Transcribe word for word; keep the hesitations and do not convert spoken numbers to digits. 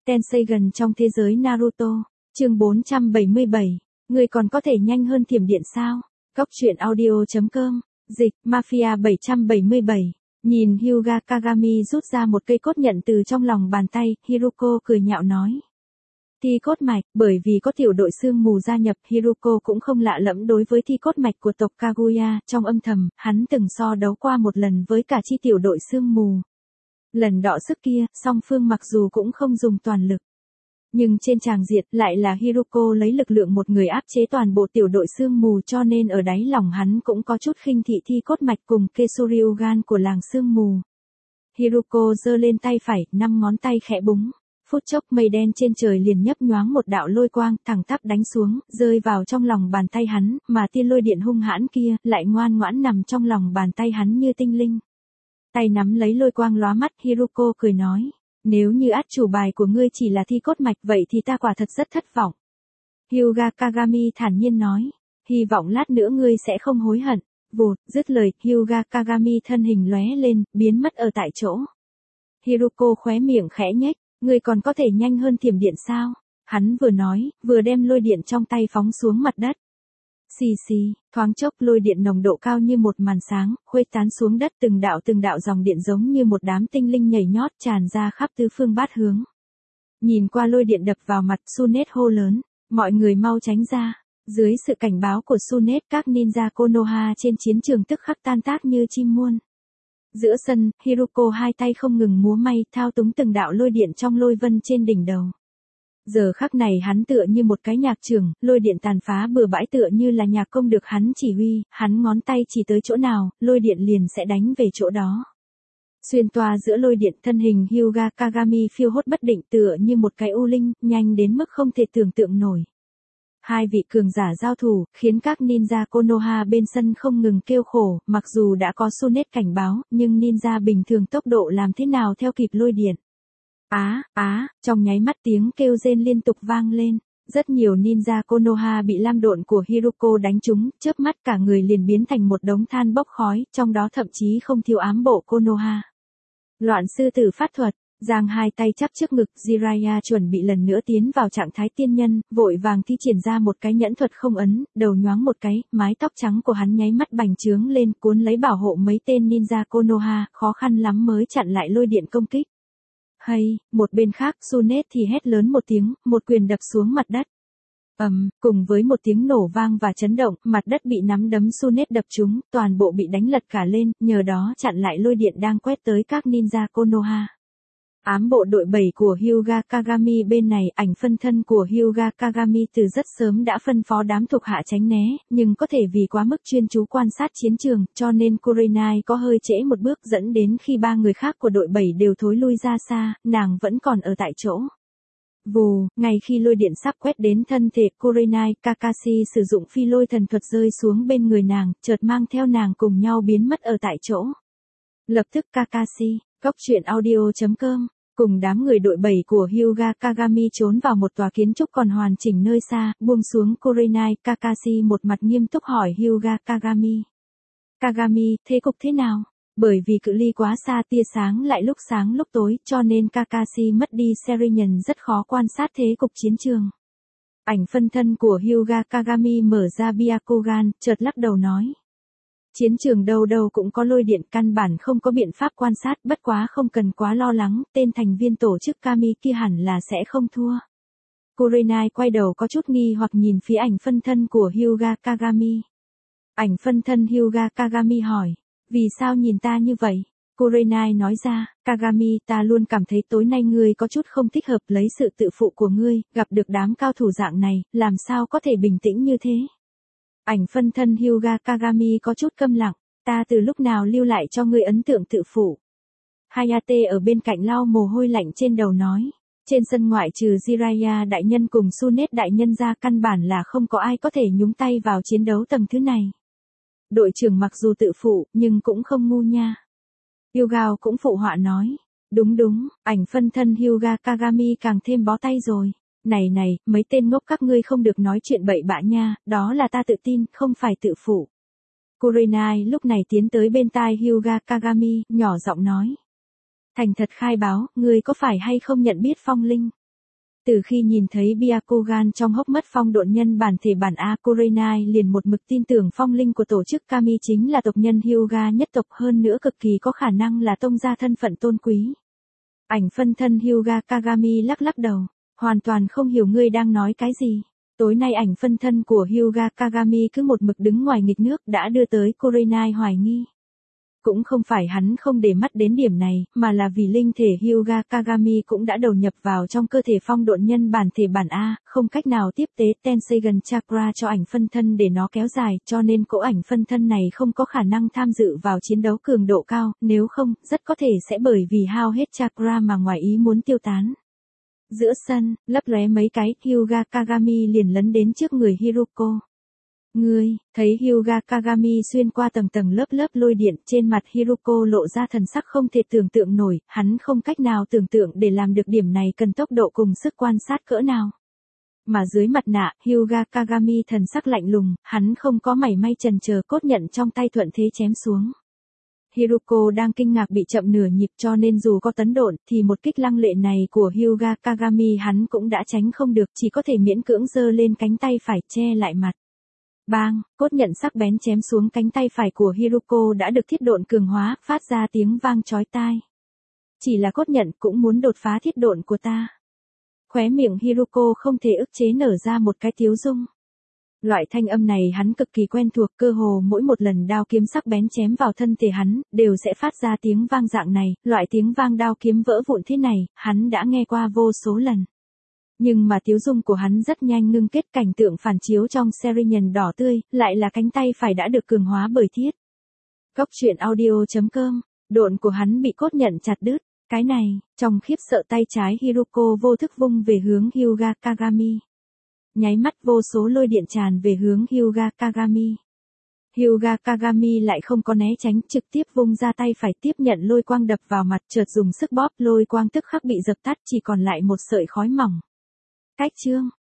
Tenseigan trong thế giới Naruto, chương bốn trăm bảy mươi bảy, người còn có thể nhanh hơn thiểm điện sao? Góc truyện audio.com, dịch, Mafia bảy trăm bảy mươi bảy, nhìn Hyuga Kagami rút ra một cây cốt nhận từ trong lòng bàn tay, Hiruko cười nhạo nói. Thi cốt mạch, bởi vì có tiểu đội sương mù gia nhập, Hiruko cũng không lạ lẫm đối với thi cốt mạch của tộc Kaguya, trong âm thầm, hắn từng so đấu qua một lần với cả chi tiểu đội sương mù. Lần đọ sức kia, song phương mặc dù cũng không dùng toàn lực. Nhưng trên tràng diện lại là Hiruko lấy lực lượng một người áp chế toàn bộ tiểu đội sương mù, cho nên ở đáy lòng hắn cũng có chút khinh thị thi cốt mạch cùng Keisuryugan của làng sương mù. Hiruko giơ lên tay phải, năm ngón tay khẽ búng. Phút chốc mây đen trên trời liền nhấp nhoáng một đạo lôi quang, thẳng tắp đánh xuống, rơi vào trong lòng bàn tay hắn, mà tiên lôi điện hung hãn kia, lại ngoan ngoãn nằm trong lòng bàn tay hắn như tinh linh. Tay nắm lấy lôi quang lóa mắt, Hiruko cười nói, nếu như át chủ bài của ngươi chỉ là thi cốt mạch vậy thì ta quả thật rất thất vọng. Hyuga Kagami thản nhiên nói, hy vọng lát nữa ngươi sẽ không hối hận. Vụt, dứt lời, Hyuga Kagami thân hình lóe lên, biến mất ở tại chỗ. Hiruko khóe miệng khẽ nhếch. Ngươi còn có thể nhanh hơn thiểm điện sao? Hắn vừa nói, vừa đem lôi điện trong tay phóng xuống mặt đất. Xì xì, thoáng chốc lôi điện nồng độ cao như một màn sáng, khuếch tán xuống đất, từng đạo từng đạo dòng điện giống như một đám tinh linh nhảy nhót tràn ra khắp tứ phương bát hướng. Nhìn qua lôi điện đập vào mặt, Tsunet hô lớn, mọi người mau tránh ra. Dưới sự cảnh báo của Tsunet, các ninja Konoha trên chiến trường tức khắc tan tác như chim muôn. Giữa sân, Hiruko hai tay không ngừng múa may, thao túng từng đạo lôi điện trong lôi vân trên đỉnh đầu. Giờ khắc này hắn tựa như một cái nhạc trưởng, lôi điện tàn phá bừa bãi tựa như là nhạc công được hắn chỉ huy, hắn ngón tay chỉ tới chỗ nào, lôi điện liền sẽ đánh về chỗ đó. Xuyên toa giữa lôi điện, thân hình Hyuga Kagami phiêu hốt bất định tựa như một cái u linh, nhanh đến mức không thể tưởng tượng nổi. Hai vị cường giả giao thủ, khiến các ninja Konoha bên sân không ngừng kêu khổ, mặc dù đã có Tsunet cảnh báo, nhưng ninja bình thường tốc độ làm thế nào theo kịp lôi điện. Á, á, trong nháy mắt tiếng kêu rên liên tục vang lên, rất nhiều ninja Konoha bị lam độn của Hiruko đánh trúng, chớp mắt cả người liền biến thành một đống than bốc khói, trong đó thậm chí không thiếu ám bộ Konoha. Loạn sư tử phát thuật. Giang hai tay chắp trước ngực, Jiraiya chuẩn bị lần nữa tiến vào trạng thái tiên nhân, vội vàng thi triển ra một cái nhẫn thuật không ấn, đầu nhoáng một cái, mái tóc trắng của hắn nháy mắt bành trướng lên, cuốn lấy bảo hộ mấy tên ninja Konoha, khó khăn lắm mới chặn lại lôi điện công kích. Hay, một bên khác, Tsunet thì hét lớn một tiếng, một quyền đập xuống mặt đất. ầm, um, cùng với một tiếng nổ vang và chấn động, mặt đất bị nắm đấm Tsunet đập trúng, toàn bộ bị đánh lật cả lên, nhờ đó chặn lại lôi điện đang quét tới các ninja Konoha. Ám bộ đội bảy của Hyuga Kagami bên này, ảnh phân thân của Hyuga Kagami từ rất sớm đã phân phó đám thuộc hạ tránh né, nhưng có thể vì quá mức chuyên chú quan sát chiến trường, cho nên Kurenai có hơi trễ một bước, dẫn đến khi ba người khác của đội bảy đều thối lui ra xa, nàng vẫn còn ở tại chỗ. Vù, ngay khi lôi điện sắp quét đến thân thể Kurenai, Kakashi sử dụng phi lôi thần thuật rơi xuống bên người nàng, chợt mang theo nàng cùng nhau biến mất ở tại chỗ. Lập tức Kakashi, góc truyện audio.com. Cùng đám người đội bảy của Hyuga Kagami trốn vào một tòa kiến trúc còn hoàn chỉnh nơi xa, buông xuống Kurenai, Kakashi một mặt nghiêm túc hỏi Hyuga Kagami. Kagami, thế cục thế nào? Bởi vì cự ly quá xa, tia sáng lại lúc sáng lúc tối, cho nên Kakashi mất đi Serinyuan, rất khó quan sát thế cục chiến trường. Ảnh phân thân của Hyuga Kagami mở ra Byakugan, chợt lắc đầu nói. Chiến trường đâu đâu cũng có lôi điện, căn bản không có biện pháp quan sát, bất quá không cần quá lo lắng, tên thành viên tổ chức Kami kia hẳn là sẽ không thua. Kurenai quay đầu có chút nghi hoặc nhìn phía ảnh phân thân của Hyuga Kagami. Ảnh phân thân Hyuga Kagami hỏi, vì sao nhìn ta như vậy? Kurenai nói ra, Kagami, ta luôn cảm thấy tối nay ngươi có chút không thích hợp, lấy sự tự phụ của ngươi, gặp được đám cao thủ dạng này, làm sao có thể bình tĩnh như thế? Ảnh phân thân Hyuga Kagami có chút câm lặng, ta từ lúc nào lưu lại cho ngươi ấn tượng tự phụ. Hayate ở bên cạnh lau mồ hôi lạnh trên đầu nói, trên sân ngoại trừ Jiraiya đại nhân cùng Tsunet đại nhân ra, căn bản là không có ai có thể nhúng tay vào chiến đấu tầng thứ này. Đội trưởng mặc dù tự phụ, nhưng cũng không ngu nha. Yugao cũng phụ họa nói, đúng đúng, ảnh phân thân Hyuga Kagami càng thêm bó tay rồi. Này này, mấy tên ngốc các ngươi không được nói chuyện bậy bạ nha, đó là ta tự tin, không phải tự phụ. Kurenai lúc này tiến tới bên tai Hyuga Kagami, nhỏ giọng nói. Thành thật khai báo, ngươi có phải hay không nhận biết phong linh? Từ khi nhìn thấy Byakugan trong hốc mắt phong độn nhân bản thể bản A, Kurenai liền một mực tin tưởng phong linh của tổ chức Kami chính là tộc nhân Hyuga nhất tộc, hơn nữa cực kỳ có khả năng là tông gia thân phận tôn quý. Ảnh phân thân Hyuga Kagami lắc lắc đầu, hoàn toàn không hiểu ngươi đang nói cái gì. Tối nay ảnh phân thân của Hyuga Kagami cứ một mực đứng ngoài nghịch nước đã đưa tới Kurenai hoài nghi. Cũng không phải hắn không để mắt đến điểm này, mà là vì linh thể Hyuga Kagami cũng đã đầu nhập vào trong cơ thể phong độn nhân bản thể bản A, không cách nào tiếp tế Tenseigan Chakra cho ảnh phân thân để nó kéo dài, cho nên cỗ ảnh phân thân này không có khả năng tham dự vào chiến đấu cường độ cao, nếu không, rất có thể sẽ bởi vì hao hết Chakra mà ngoài ý muốn tiêu tán. Giữa sân, lấp lóe mấy cái, Hyuga Kagami liền lấn đến trước người Hiruko. Ngươi, thấy Hyuga Kagami xuyên qua tầng tầng lớp lớp lôi điện, trên mặt Hiruko lộ ra thần sắc không thể tưởng tượng nổi, hắn không cách nào tưởng tượng để làm được điểm này cần tốc độ cùng sức quan sát cỡ nào. Mà dưới mặt nạ, Hyuga Kagami thần sắc lạnh lùng, hắn không có mảy may chần chờ, cốt nhận trong tay thuận thế chém xuống. Hiruko đang kinh ngạc bị chậm nửa nhịp, cho nên dù có tấn độn thì một kích lăng lệ này của Hyuga Kagami hắn cũng đã tránh không được, chỉ có thể miễn cưỡng giơ lên cánh tay phải che lại mặt. Bang, cốt nhận sắc bén chém xuống cánh tay phải của Hiruko đã được thiết độn cường hóa, phát ra tiếng vang chói tai. Chỉ là cốt nhận cũng muốn đột phá thiết độn của ta. Khóe miệng Hiruko không thể ức chế nở ra một cái tiếu dung. Loại thanh âm này hắn cực kỳ quen thuộc, cơ hồ mỗi một lần đao kiếm sắc bén chém vào thân thể hắn, đều sẽ phát ra tiếng vang dạng này, loại tiếng vang đao kiếm vỡ vụn thế này, hắn đã nghe qua vô số lần. Nhưng mà tiếu dung của hắn rất nhanh ngưng kết, cảnh tượng phản chiếu trong Serial đỏ tươi, lại là cánh tay phải đã được cường hóa bởi thiết. Góc truyện audio chấm com, độn của hắn bị cốt nhận chặt đứt, cái này, trong khiếp sợ tay trái Hiruko vô thức vung về hướng Hyuga Kagami. Nháy mắt vô số lôi điện tràn về hướng Hyuga Kagami. Hyuga Kagami lại không có né tránh, trực tiếp vung ra tay phải tiếp nhận lôi quang đập vào mặt, chợt dùng sức bóp, lôi quang tức khắc bị dập tắt, chỉ còn lại một sợi khói mỏng. Cách chương